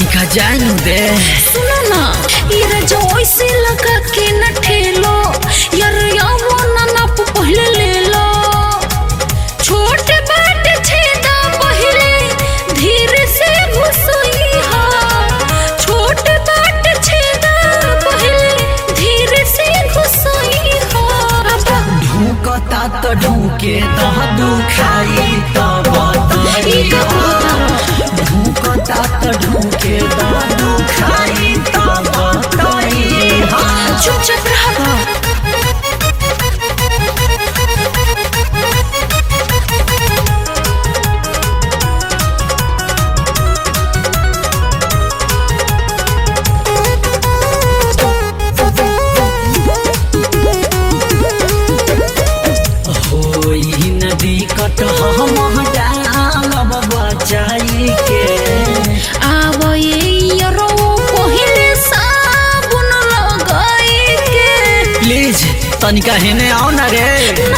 तनिका जान दे। सुनो ना ये जो ऐसे लगा के न ठेलो यार यावो ना नाप पहले ले लो। छोटे बाट छेदा पहले धीरे से घुसई हा। छोटे बाट छेदा पहले धीरे से घुसई हा। ढूकता तो ढूके तो दुखाई तो बताई। ढूकता तो ढूके तो दुखाई तो बताई। चुप रहा। होई नदी कट हम डालब बचाई के। आवा ये रो पहले साबुन लगाई के। प्लीज तनिका हेने आओ ना रे।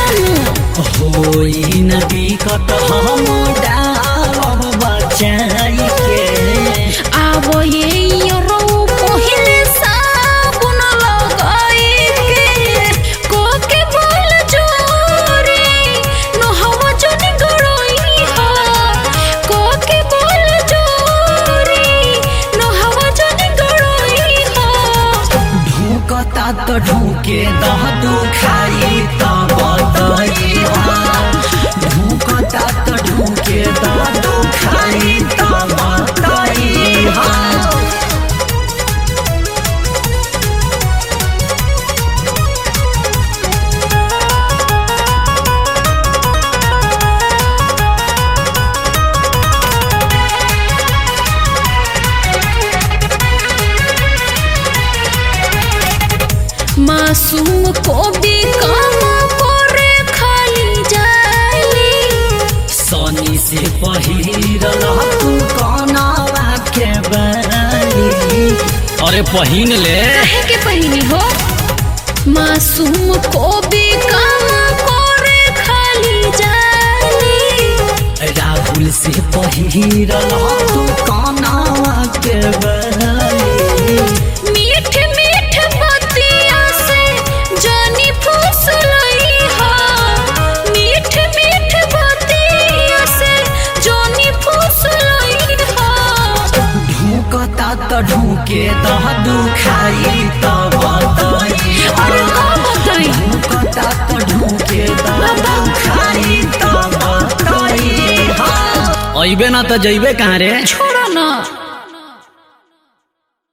होई नदी कट हम डालब बचाई के। आवा ये रो पहले साबुन लगाई के। कोके बोल जोरी नो हवा जोनी गड़ोई हा। कोके बोल जोरी नो हवा जोनी गड़ोई हा। ढूकता तो ढूके तो दुखाई तो बताई। ढूकता तो ढूके तो दुखाई तो बताई। मासूम को भी काम करे खाली जाली। सोनी से पहिरल तू कनावा के बाली। अरे पहिन ले काहे के पहिनी हो। मासूम को भी काम करे खाली जाली। राहुल से पहिरल तू कनावा के बाली। मीठ मीठ बतिया से जानी फुसलई हा। मीठ मीठ बतिया से जानी फुसलई हा। ढूकता तो ढूके तो दुखाई तो बताई। अरे का बताई। ढूकता तो ढूके तो दुखाई तो बताई। अइबे ना तो जइबे कहाँ रे। छोड़ो ना।